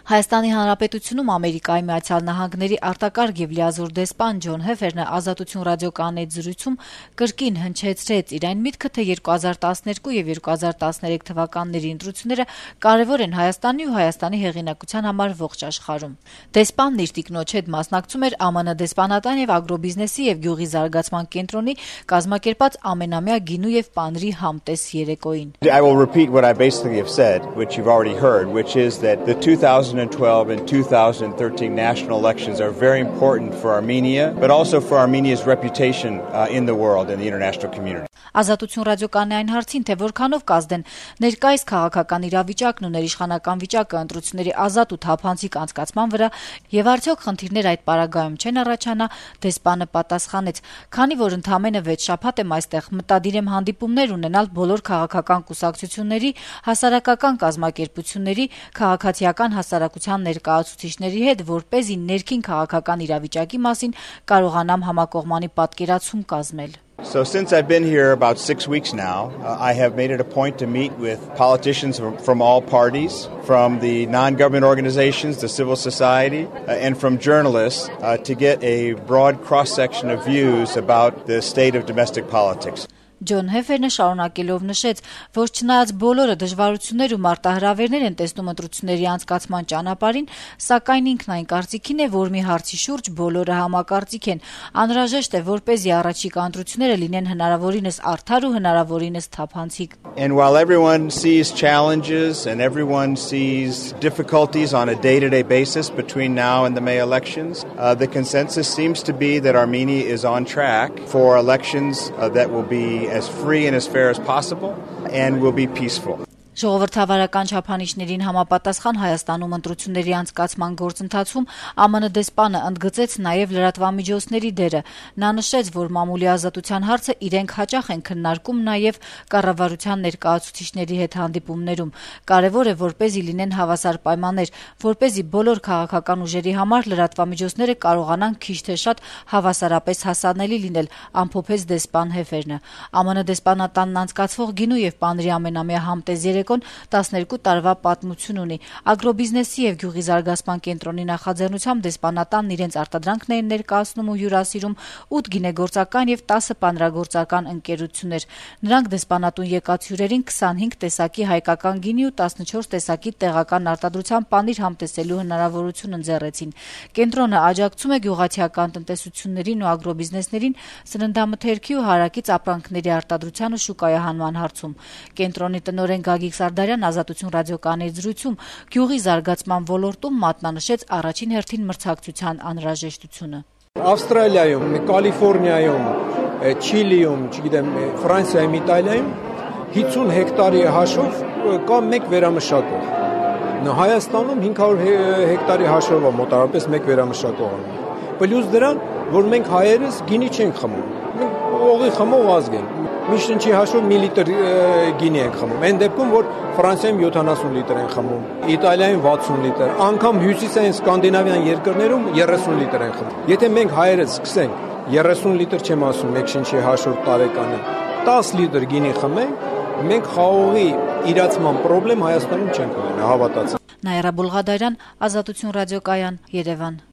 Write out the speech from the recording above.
Հայաստանի Հանրապետությունում Ամերիկայի Միացյալ Նահանգների արտակարգ եւ լիազոր դեսպան Ջոն Հեֆերնը Ազատություն ռադիոկայանից զրույցում կրկին հնչեցրեց իր այն միտքը, թե 2012 եւ 2013 թվականների ընտրությունները կարեւոր են Հայաստանի ու Հայաստանի հեղինակության համար ողջ աշխարհում։ Դեսպանն իր տիկնոջ հետ մասնակցում էր ԱՄՆ դեսպանատան եւ ագրոբիզնեսի եւ գյուղի զարգացման կենտրոնի կազմակերպած ամենամյա գինու եւ պանրի համտես երեկոյին։ I will repeat what I basically have said, which you've already heard, which is that the 2012 and 2013 national elections are very important for Armenia, but also for Armenia's reputation in the world and the international community. Ազատություն ռադիոկայանի այն հարցին, թե որքանով կազդեն ներկայիս քաղաքական իրավիճակն ու ներիշխանական վիճակը ընտրությունների ազատ ու թափանցիկ անցկացման վրա եւ արդյոք խնդիրներ այդ պարագայում չեն առաջանա, դեսպանը պատասխանեց, քանի որ ընդամենը 6 շաբաթ եմ այստեղ, մտադիր եմ հանդիպումներ ունենալ բոլոր քաղաքական կուսակցությունների, հասարակական կազմակերպությունների, քաղաքացիական հասարակության ներկայացուցիչների հետ, որպեսզի ներքին քաղաքական իրավիճակի մասին կարողանամ համակողմանի պատկերացում կազմել։ So since I've been here about 6 weeks now, I have made it a point to meet with politicians from all parties, from the non-government organizations, the civil society, and from journalists to get a broad cross-section of views about the state of domestic politics. Ջոն Հեֆերնը շարունակելով նշեց, որ չնայած բոլորը դժվարություններ ու մարտահրավերներ են տեսնում ընտրությունների անցկացման ճանապարհին, սակայն ինքն այն կարծիքին է, որ մի հարցի շուրջ բոլորը համակարծիք են։ Անհրաժեշտ է, որպեսզի առաջիկա ընտրությունները լինեն հնարավորինս արդար ու հնարավորինս թափանցիկ։ And while everyone sees challenges and everyone sees difficulties on a day-to-day basis between now and the May elections, the consensus seems to be that Armenia is on track for elections that will be as free and as fair as possible and will be peaceful. Ժողովրդավարական չափանիշներին համապատասխան Հայաստանում ընտրությունների անցկացման գործընթացում ԱՄՆ դեսպանը ընդգծեց նաև լրատվամիջոցների դերը։ Նա նշեց, որ մամուլի ազատության հարցը իրենք հաճախ են քննարկում նաև կառավարության ներկայացուցիչների հետ հանդիպումներում։ Կարևոր է, որպեսզի լինեն հավասար պայմաններ, որպեսզի բոլոր քաղաքական ուժերի համար լրատվամիջոցները կարողանան քիչ թե շատ հավասարապես հասանելի լինել, ամփոփեց դեսպան Հեֆերնը։ ԱՄՆ դեսպանատանն անցկացվող գինու եւ պանրի ամենամյա համտես 12 տարվա պատմություն ունի։ Ագրոբիզնեսի եւ գյուղի զարգացման կենտրոնի նախաձեռնությամբ դեսպանատանն իրենց արտադրանքն էին ներկայացնում ու հյուրասիրում 8 գինեգործական եւ 10 պանրագործական ընկերություններ։ Նրանք դեսպանատուն եկած հյուրերին 25 տեսակի հայկական գինի ու 14 տեսակի տեղական արտադրության պանիր համտեսելու հնարավորություն ընձեռեցին։ Կենտրոնը աջակցում է գյուղացիական տնտեսություններին ու ագրոբիզնեսներին սննդամթերքի ու հարակից ապրանքների արտադրության ու շուկայահանման հարցում։ Կենտրոնի տնօրեն Գագիկ Սարդարյան Ազատություն ռադիոկայանի զրույցում գյուղի զարգացման ոլորտում մատնանշեց առաջին հերթին մրցակցության անհրաժեշտությունը։ Ավստրալիայում, Կալիֆոռնիայում, Չիլիում, չգիտեմ, Ֆրանսիայում, Իտալիայում 50 հեկտարի հաշվով կա մեկ վերամշակող։ Հայաստանում 500 հեկտարի հաշվով մոտավորապես մեկ վերամշակող ունի։ Պլյուս դրան, որ մենք հայերս գինի չենք խմում։ Մենք օղի խմող ազգ ենք։ Միշտ հաշվով 1 լիտր գինի ենք խմում։ Այն դեպքում, որ Ֆրանսիայում 70 լիտր են խմում, Իտալիայում 60 լիտր, անգամ հյուսիսային սկանդինավյան երկրներում 30 լիտր են խմում։ Եթե մենք հայերս սկսենք 30 լիտր չեմ ասում, մեկ շնչի հաշվով տարեկանը, 10 լիտր գինի խմենք, մենք խաղողի իրացման խնդրեմ Հայաստանում չենք ունենա, հավատացեք։ Նաիրա Բուլղադարյան, Ազատություն ռադիոկայան, Երևան։